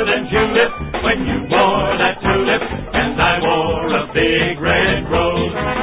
than Julep when you wore that tulip, and I wore a big red rose.